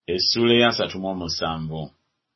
Essula ya 37.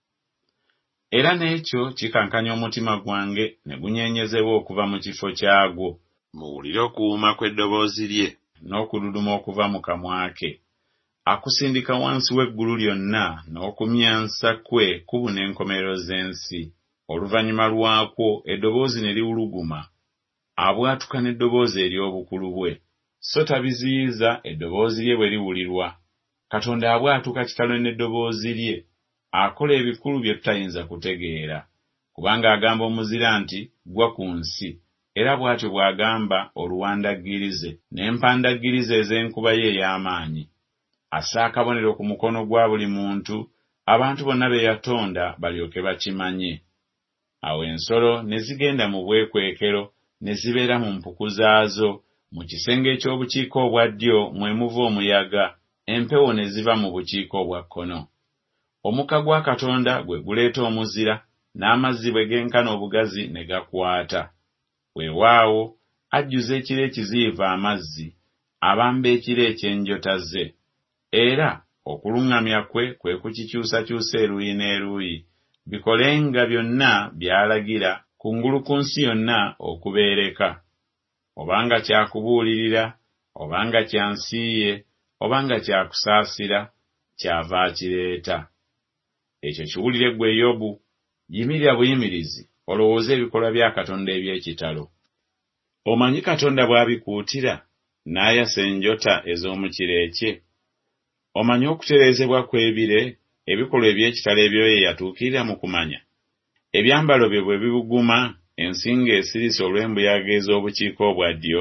Era n'ekyo kikankanya omutima gwange ne gunyeenyezebwa okuva mu kifo kyagwo, muwulire okuwuuma kw'eddoboozi lye n'okududuma okuva mu kamwa ke. Akusindika wansi w'eggulu lyonna n'okumyansa kwe kubuna enkomerero z'ensi. Oluvannyuma lwakwo eddoboozi ne liwuluguma, abwatuka n'eddoboozi ery'obukulu bwe. So tabiziyiza eddoboozi lye bwe liwulirwa. Katonda abwatuka kitalo n'eddoboozi lye, akola ebikulu bye tutayinza kutegeera, kubanga agamba omuzira nti gwa ku nsi, era bw'atyo bw'agamba oluwandaggirize n'empandaggirize ez'enkuba ye ey'amaanyi. Assa akabonero ku mukono gwa buli muntu, abantu bonna be yatonda balyoke bakimanye. Awo ensolo ne zigenda mu bwekwekero ne zibeera mu mpuku zaazo, mu kisenge eky'obukiika obwa ddyo mwe muva omuyaga, empewo ne ziva mu bukiika obwa kkono. Omukka gwa Katonda gwe guleeta omuzira, n'amazzi bwe genkana obugazi ne gakwata. Weewaawo ajjuza ekire ekiziyiva amazzi, abamba ekire eky'enjota ze. Era okuluŋŋamya kwe kukikyusakyusa eruuyi n'eruuyi, bikolenga byonna by'alagira kungulu ku nsi yonna okubeereka. Obanga kyakubuulirira, obanga kyansiiye, obanga kyakusaasira, kyava akireeta. Ekyo kiwulire ggwe Yobu, yimirira buyimirizi, olowooze ebikolwa bya Katonda eby'ekitalo. Omanyi Katonda bw'abikuutira, n'ayasa enjota ez'omu kire kye? Omanyi okutereezebwa kw'ebire, ebikolwa eby'ekitalo ebyo ye yatuukirira mu kumanya? Ebyambalo bye bwe bibuguma, ensingo esirise olw'embuyaga ez'obukiika obwa ddyo?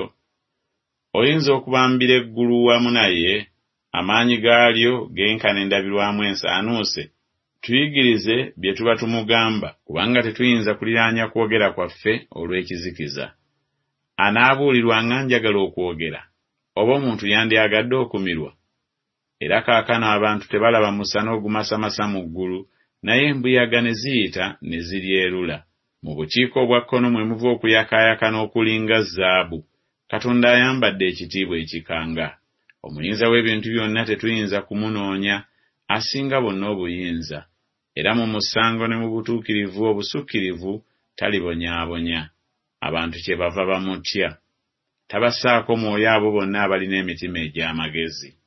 Oyinza okubambira eggulu wamu naye, amaanyi gaalyo genkana endabirwamu ensaanuuse? Tuyigirize bye tuba tumugamba, kubanga tetuyinza kuliraanya kwogera kwaffe olw'ekizikiza. Anaabuulirwa nga njagala okwogera, oba omuntu yandyagadde okumirwa? Era kaakano abantu tebalaba musana ogumasamasa mu ggulu, naye embuyaga ne ziyita ne ziryerula. Mu bukiika obwa kkono mwe muva okuyakaayaka n'okulinga zaabu. Katonda ayambadde ekitiibwa ekikanga. Omuyinza w'ebintu byonna tetuyinza kumunoonya, asinga bonna obuyinza. Era mu musango ne mu butuukirivu obusukkirivu talibonyaabonya. Abantu kyebava bamutya. Tabassaako mwoyo abo bonna abalina emitima egy'amagezi.